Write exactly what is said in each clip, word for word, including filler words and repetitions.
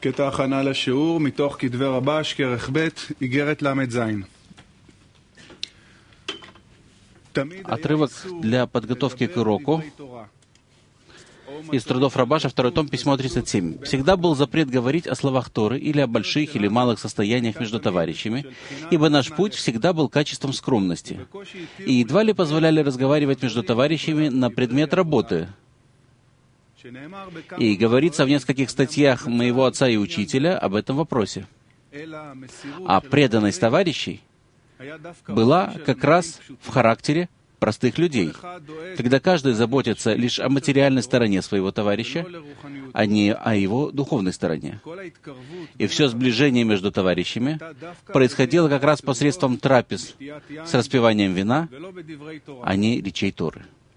קטע הכנה לשיעור מתוך כתבי רבש, כרך ב', איגרת למד זין. Отрывок для подготовки к уроку из трудов Рабаша, второй том, письмо тридцать семь. Всегда был запрет говорить о словах Торы или о больших или малых состояниях между товарищами, ибо наш путь всегда был качеством скромности. И едва ли позволяли разговаривать между товарищами на предмет работы. И говорится в нескольких статьях моего отца и учителя об этом вопросе. А преданность товарищей была как раз в характере простых людей, когда каждый заботится лишь о материальной стороне своего товарища, а не о его духовной стороне. И все сближение между товарищами происходило как раз посредством трапез с распиванием вина, а не речей Торы.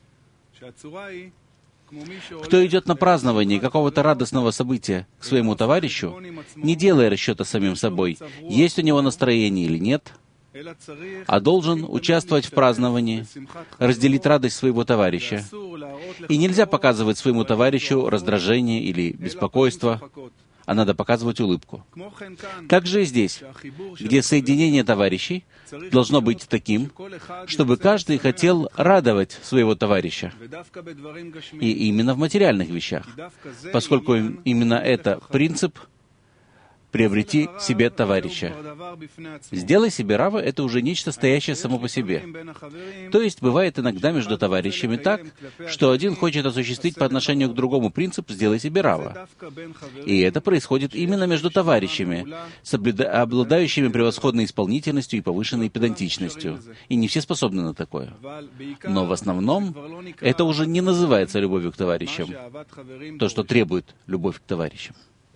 Кто идет на празднование какого-то радостного события к своему товарищу, не делая расчета самим собой, есть у него настроение или нет, а должен участвовать в праздновании, разделить радость своего товарища. И нельзя показывать своему товарищу раздражение или беспокойство, а надо показывать улыбку. Так же и здесь, где соединение товарищей должно быть таким, чтобы каждый хотел радовать своего товарища. И именно в материальных вещах, поскольку именно это принцип «приобрети себе товарища». «Сделай себе рава» — это уже нечто стоящее само по себе. То есть бывает иногда между товарищами так, что один хочет осуществить по отношению к другому принцип «сделай себе рава». И это происходит именно между товарищами, обладающими превосходной исполнительностью и повышенной педантичностью. И не все способны на такое. Но в основном это уже не называется любовью к товарищам, то, что требует любовь к товарищам.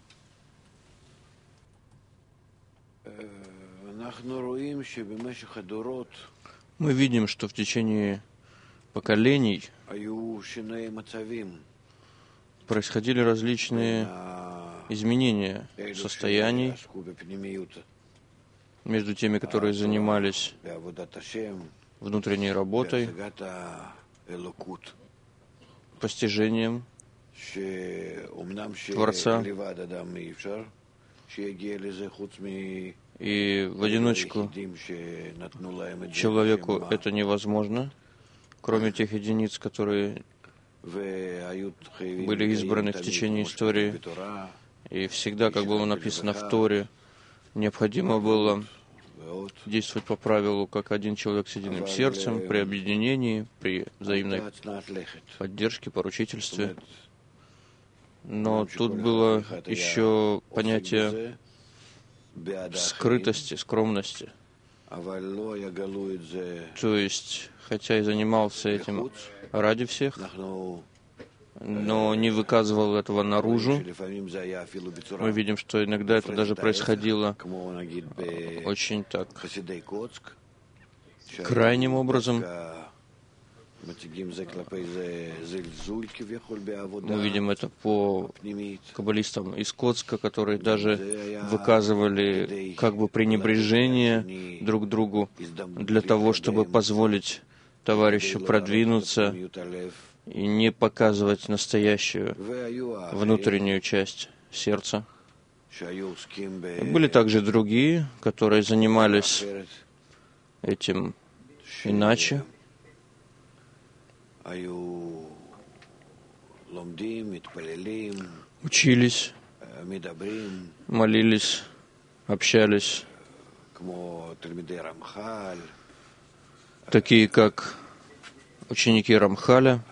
Мы видим, что в течение поколений происходили различные изменения состояний между теми, которые занимались внутренней работой, постижением Творца. И в одиночку человеку это невозможно, кроме тех единиц, которые были избраны в течение истории. И всегда, как было написано в Торе, необходимо было действовать по правилу, как один человек с единым сердцем, при объединении, при взаимной поддержке, поручительстве. Но тут было еще понятие скрытости, скромности. То есть, хотя и занимался этим ради всех, но не выказывал этого наружу. Мы видим, что иногда это даже происходило очень так крайним образом. Мы видим это по каббалистам из Коцка, которые даже выказывали как бы пренебрежение друг другу для того, чтобы позволить товарищу продвинуться и не показывать настоящую внутреннюю часть сердца. Были также другие, которые занимались этим иначе. Учились, молились, общались, такие как ученики Рамхаля,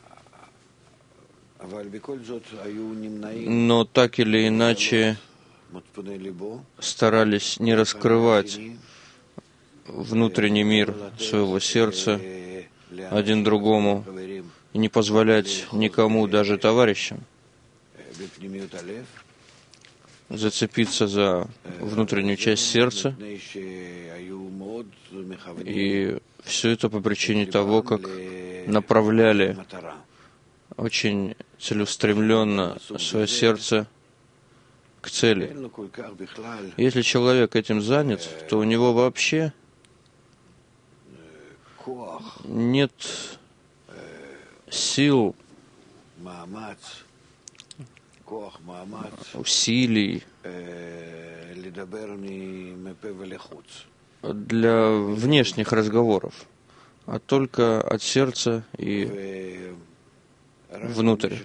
но так или иначе старались не раскрывать внутренний мир своего сердца один другому и не позволять никому, даже товарищам, зацепиться за внутреннюю часть сердца. И все это по причине того, как направляли очень целеустремленно свое сердце к цели. Если человек этим занят, то у него вообще нет сил усилий для внешних разговоров, а только от сердца и внутрь.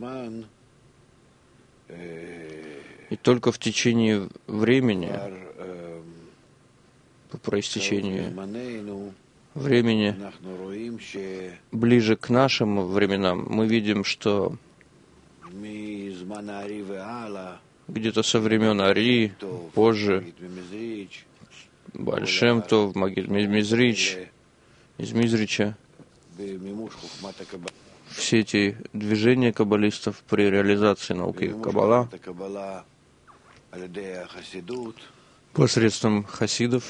И только в течение времени, по проистечении времени, ближе к нашим временам, мы видим, что где-то со времен Ари, позже, Бааль Шем Тов, Магид Мизрич, из Мизрича, все эти движения каббалистов при реализации науки Каббала посредством хасидов,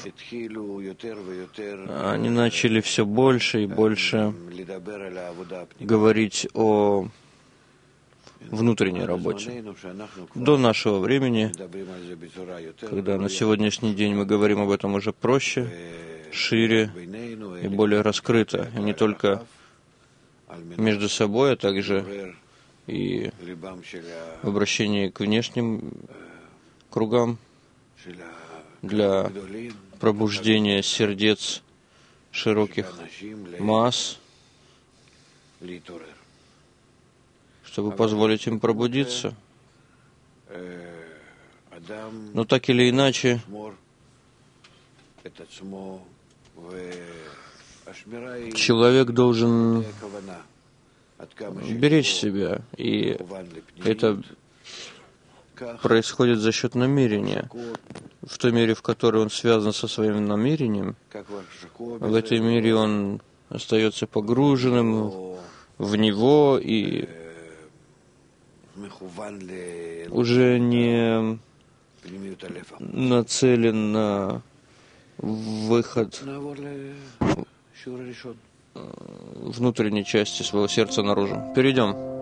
они начали все больше и больше говорить о внутренней работе. До нашего времени, когда на сегодняшний день мы говорим об этом уже проще, шире и более раскрыто, и не только между собой, а также и в обращении к внешним кругам для пробуждения сердец широких масс, чтобы позволить им пробудиться. Но так или иначе, человек должен беречь себя, и это происходит за счет намерения. В той мере, в которой он связан со своим намерением, в этой мере он остается погруженным в него и уже не нацелен на выход внутренней части своего сердца наружу. Перейдем.